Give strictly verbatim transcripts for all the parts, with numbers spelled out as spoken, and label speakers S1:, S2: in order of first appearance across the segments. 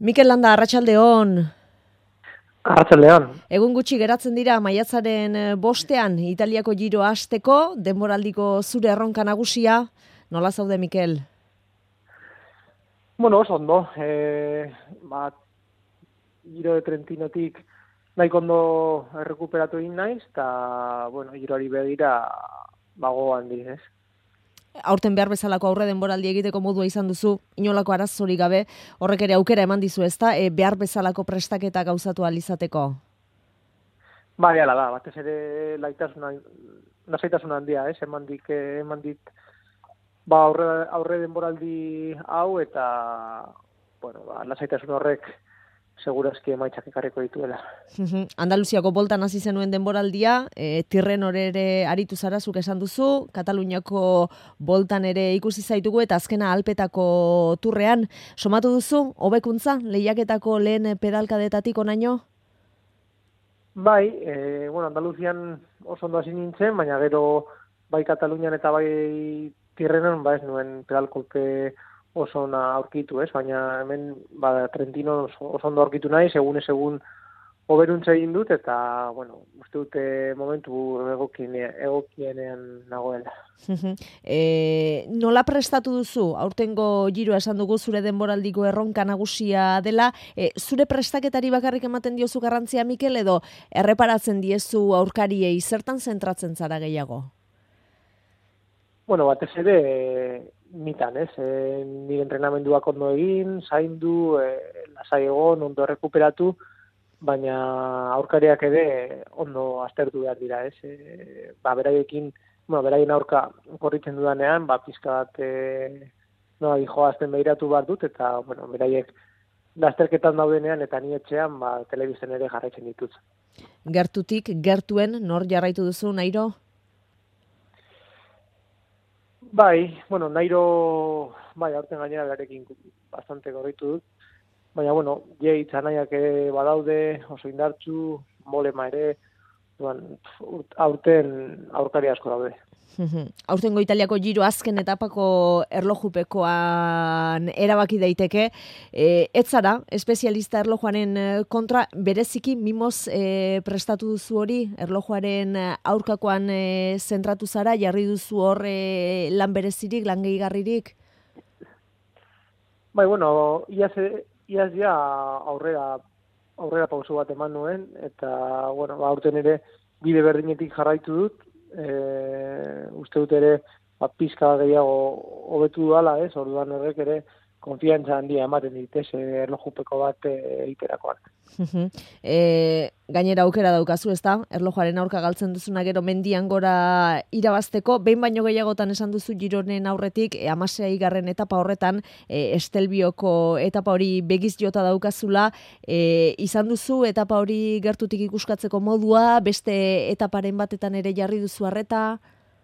S1: Mikel Landa, arratsaldeon.
S2: Arratsaldeon.
S1: Egun gutxi geratzen dira maiatzaren bostean Italiako Giro hasteko, denboraldiko zure erronka nagusia. Nola zaude, Mikel?
S2: Bueno, oso ondo. E, ba, Giro de Trentinotik nahiko ondo errekuperatu egin naiz, eta, bueno, giroari begira bagoan direz.
S1: Aurten behar bezalako aurre denboraldi egiteko modua izan duzu, inolako arazorik gabe, horrek ere aukera eman dizu, ezta? E, behar bezalako prestaketa gauzatu ahal izateko?
S2: Bai, ala da, batez ere laitasuna, lasaitasun handia, ez? Eman dik, eman dit, ba, aurre, aurre denboraldi hau, eta, bueno, ba, lasaitasun horrek segurazki emaitzak ekarriko dituela.
S1: Andaluziako boltan hasi zenuen denboraldia, e, Tirrenor ere aritu zara, zuk esan duzu, Kataluniako boltan ere ikusi zaitugu, eta azkena Alpetako turrean, somatu duzu, hobekuntza, lehiaketako lehen pedalkadetatik onaino?
S2: Bai, e, bueno, Andaluzian oso ondo hasi nintzen, baina gero bai Katalunian eta bai Tirrenon, ba ez nuen pedalkolpe oso ona aurkitu, ez? Baina hemen ba, Trentino oso, oso ondo aurkitu nahi, segun ez egun hoberuntza egin dut, eta, bueno, uste dute momentu egokienean nagoela.
S1: e, nola prestatu duzu? Aurtengo Giroa esan dugu zure denboraldiko erronka nagusia dela. E, zure prestaketari bakarrik ematen diozu garrantzia, Mikel, edo erreparatzen diezu aurkariei, zertan zentratzen zara gehiago?
S2: Bueno, batez ere, nitan, ez? E, nire entrenamenduak ondo egin, zaindu, e, lasai egon, ondo errekuperatu, baina aurkariak ere ondo aztertu behar dira, ez? E, ba, beraiekin, bueno, beraien aurka korritzen dudanean, ba, pizka bat, e, no, joazten behiratu behar dut, eta, bueno, beraiek lasterketan daudenean, eta ni etxean, ba, telebisten ere jarraitzen ditut.
S1: Gertutik, gertuen, nor jarraitu duzu, Nairo?
S2: Bai, bueno, Nairo, bai, aurten gainera berarekin bastante gorritu dut, baina, bueno, Yates anaiak ere badaude, oso indartsu, Molema ere, duan, aurten aurkari asko daude.
S1: Aurtengo Italiako Giro azken etapako erlojupekoan erabaki daiteke. E, ez zara, espezialista erlojuaren kontra, bereziki mimoz e, prestatu duzu hori, erlojuaren aurkakoan e, zentratu zara, jarri duzu hor e, lan berezirik, lan gehigarririk?
S2: Bai, bueno, iaz, iaz ja aurrera, aurrera pauso bat eman nuen, eta, bueno, aurten ere bide berdinetik jarraitu dut, e, uste dut ere ba, pizka gehiago hobetu dala, ez? Orduan horrek ere konfiantza handia ematen dit, ez? Erlojupeko bat egiterakoan.
S1: e, gainera aukera daukazu, ezta? Erlojuaren aurka galtzen duzuna gero mendian gora irabazteko, behin baino gehiagotan esan duzu Gironen aurretik, e, hamaseigarren etapa horretan, e, Estelbioko etapa hori begiz jota daukazula, e, izan duzu etapa hori gertutik ikuskatzeko modua, beste etaparen batetan ere jarri duzu arreta?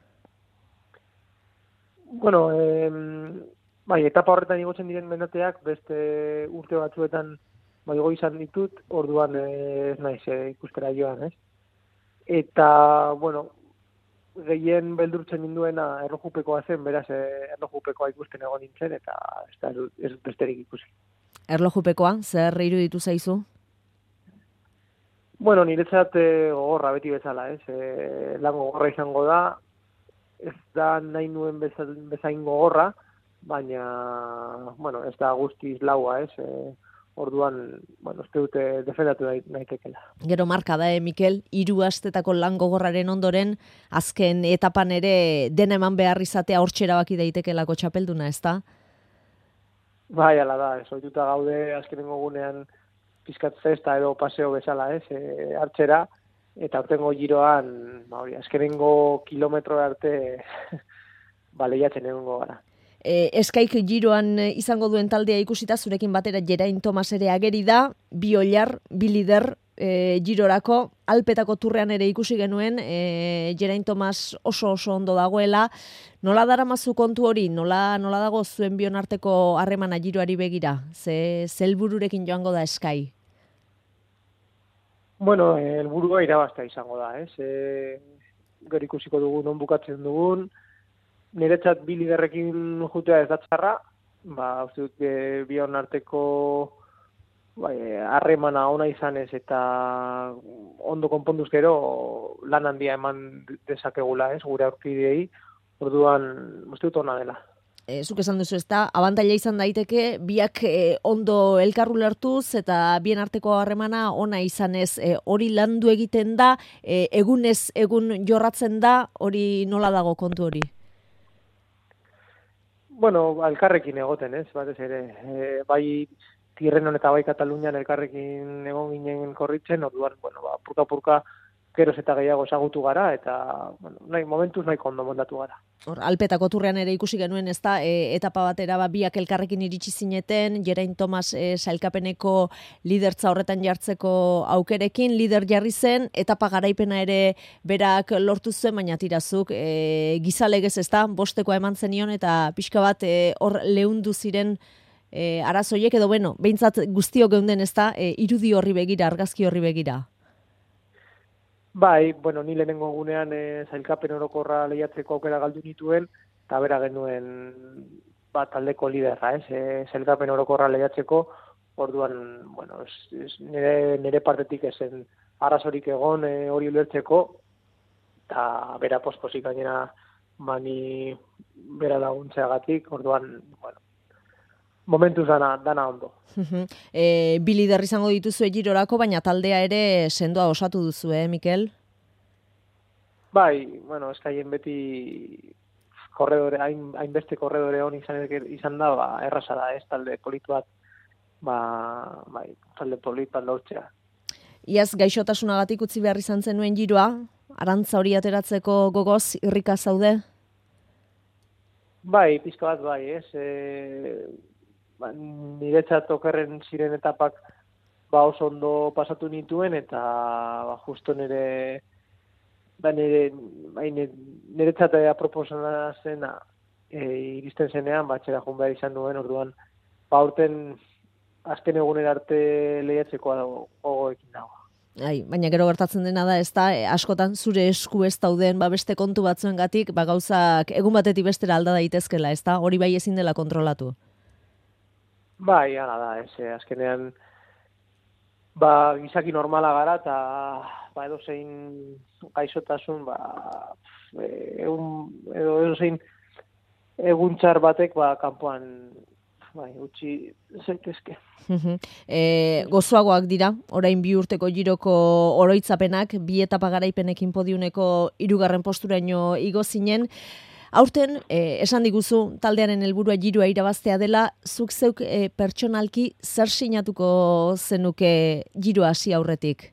S2: Bueno, eh, bai, etapa horretan igotzen diren mendateak beste urte batzuetan bai igo izan ditut, orduan ez naiz eh, ikustera joan, ez? Eta, bueno, gehien beldurtzen ninduena erlojupekoa zen, beraz eh, erlojupekoa ikusten egon nintzen, eta ez da ez dut besterik ikusi.
S1: Erlojupekoa, zer iruditu zaizu?
S2: Bueno, niretzat eh, gogorra beti bezala, ez? Eh, lan gogorra izango da, ez da nahi nuen bezain gogorra, baina, bueno, ez da guztiz laua, ez? Eh, orduan, bueno, uste dute defendatu naitekela.
S1: Gero marka da, eh, Mikel, hiru astetako lan gogorraren ondoren, azken etapan ere dena eman behar izatea hortxe erabaki daitekelako txapelduna, ezta?
S2: Bai, ala da, ez ohituta gaude azkenengo gunean pizkat festa edo paseo bezala, ez? E, hartxera, eta aurtengo Giroan, ba hori, azkenengo kilometro arte ba lehiatzen egongo gara.
S1: E, Eskaik Giroan izango duen taldea ikusita, zurekin batera Geraint Thomas ere ageri da, bi oilar, bi lider e, Girorako, Alpetako turrean ere ikusi genuen, e, Geraint Thomas oso oso ondo dagoela. Nola daramazu kontu hori? Nola, nola dago zuen bion arteko harremana Giroari begira? Ze helbururekin joango da Eskai?
S2: Bueno, helburua irabaztea izango da, ez? E, gero ikusiko dugun, non bukatzen dugun, niretzat bi liderrekin jutea ez da txarra, ba, uste dut bion arteko harremana ona izanez eta ondo konponduz gero lan handia eman dezakegula, ez, gure aurkideei, orduan uste dut ona dela.
S1: E, zuk esan duzu, ezta, abantaila izan daiteke, biak e, ondo elkarru lertuz eta bien arteko harremana ona izanez, e, hori landu egiten da, e, egunez egun jorratzen da, hori nola dago kontu hori?
S2: Bueno, elkarrekin egoten, ez, batez ere, e, bai Tirrenon eta bai Katalunian elkarrekin egon ginen korritzen, orduan, bueno, ba, purka-purka geroz eta gehiago ezagutu gara, eta bueno, nahi, momentuz nahiko ondo moldatu gara.
S1: Hor, Alpetako turrean ere ikusi genuen, ez da, e, etapa batera ba, biak elkarrekin iritsi zineten, Geraint Thomas e, sailkapeneko lidertza horretan jartzeko aukerekin, lider jarri zen, etapa garaipena ere berak lortu zuen, baina tirazuk e, gizalegez, ez da, bostekoa eman zenion, eta pixka bat e, hor leundu ziren e, arazoiek, edo bueno, behintzat guztiok geunden, ez da, e, irudi horri begira, argazki horri begira.
S2: Bai, bueno, ni lehenengo gunean e, zailkapen orokorra lehiatzeko aukera galdu nituen, eta bera genuen bat taldeko liderra, ez, e, zailkapen orokorra lehiatzeko, orduan, bueno, es, es, nire, nire partetik esen arazorik egon e, hori ulertzeko, eta bera posposik gainera mani bera laguntzeagatik, orduan, bueno, momentuz dana, dana ondo.
S1: e, bi lider izango dituzue girorako, baina taldea ere sendoa osatu duzu, eh, Mikel?
S2: Bai, bueno, eskaien beti korredore, hain, hainbeste korredore hon izan, izan da, ba, erraza da, ez, talde polit bat, ba, bai, talde polit bat lortzea.
S1: Iaz gaixotasunagatik utzi behar izan zenuen giroa, arantza hori ateratzeko gogoz, irrika zaude?
S2: Bai, pizka bat bai, ez, e, ba, niretzat okerren ziren etapak ba oso ondo pasatu nituen, eta ba, justo nire, ba, nire, ba, niretzat aproposana zena e, iristen zenean, batxera joan behar izan duen, orduan, ba, aurten azken egunen arte lehiatzeko gogoekin dago.
S1: Ai, baina gero gertatzen dena da, ez da, askotan zure esku ez dauden, ba, beste kontu batzuengatik, ba, gauzak egun batetik bestera alda daitezkela, ez da, hori bai ezin dela kontrolatu.
S2: Bai, hala da, ez, azkenean, ba, gizaki normala gara, eta ba, edo zein gaixotasun, ba, egun, edo, edo zein eguntxar batek, ba, kanpoan, bai, utzi zaitezke.
S1: e, gozoagoak dira, orain bi urteko giroko oroitzapenak, bi etapa garaipenekin podiuneko hirugarren posturaino igo zinen. Aurten, eh, esan diguzu, taldearen helburua girua irabaztea dela, zuk zeuk eh, pertsonalki zer sinatuko zenuke girua hasi aurretik?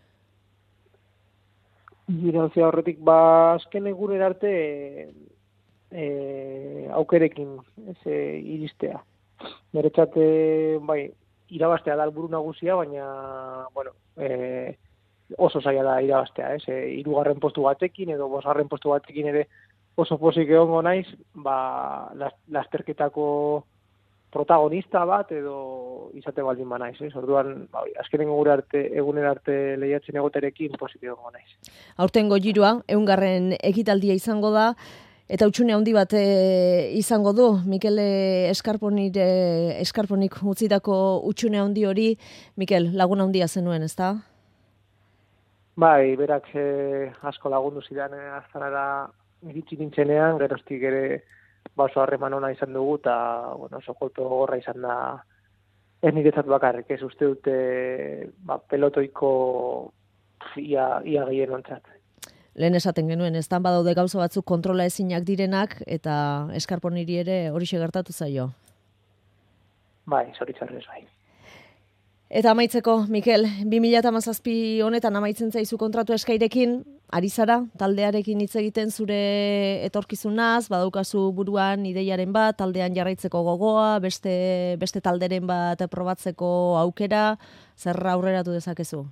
S2: Girua hasi aurretik, ba, azken egunen arte e, aukerekin ez, e, iristea. Niretzat, bai, irabaztea da helburu nagusia, baina, bueno, e, oso zaila da irabaztea, ez? E, hirugarren postu batekin edo bosgarren postu batekin ere oso pozik egongo naiz, ba, lasterketako protagonista bat edo izate baldin ba naiz, ez? Orduan, ba, azkenengo gure arte, egunen arte lehiatzen egoterekin pozik egongo naiz.
S1: Aurtengo girua, ehungarren ekitaldia izango da, eta hutsune handi bat e, izango du, Mikel Eskarponik, e, Eskarponik utzitako hutsune handi hori, Mikel, lagun handia zenuen, ezta?
S2: Bai, berak e, asko lagundu zidan e, aztanara iritsi nintzenean, geroztik ere baso harreman ona izan dugu, eta bueno, oso kolpe gogorra izan da, ez niretzat bakarrik, ez uste dute ba, pelotoiko ia, ia gehien ontzat.
S1: Lehen esaten genuen, ez da, badaude gauza batzuk kontrola ezinak direnak, eta Eskarponiri ere horixe gertatu zaio.
S2: Bai, zoritzarrez bai.
S1: Eta amaitzeko, Mikel, bi mila hamazazpi honetan amaitzen zaizu kontratu eskairekin, ari zara, taldearekin hitz egiten zure etorkizunaz, badaukazu buruan ideiaren bat, taldean jarraitzeko gogoa, beste, beste talderen bat probatzeko aukera, zer aurreratu dezakezu?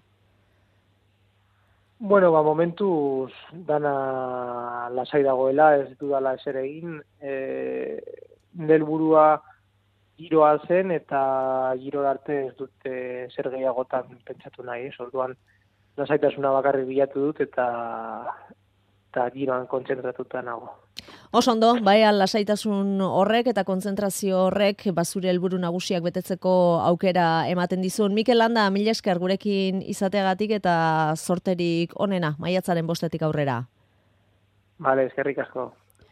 S2: Bueno, ba, momentuz dana lasai dagoela, ez dudala eser egin, e, nel burua giroa zen, eta giro arte ez dute zer gehiagotan pentsatu nahi, ez, orduan lasaitasuna bakarrik bilatu dut, eta eta giroan kontzentratuta nago.
S1: Oso ondo, bai, lasaitasun horrek eta kontzentrazio horrek bazure helburu nagusiak betetzeko aukera ematen dizun. Mikel Landa, mila esker gurekin izateagatik eta zorterik onena, maiatzaren bostetik aurrera.
S2: Bale, eskerrik asko.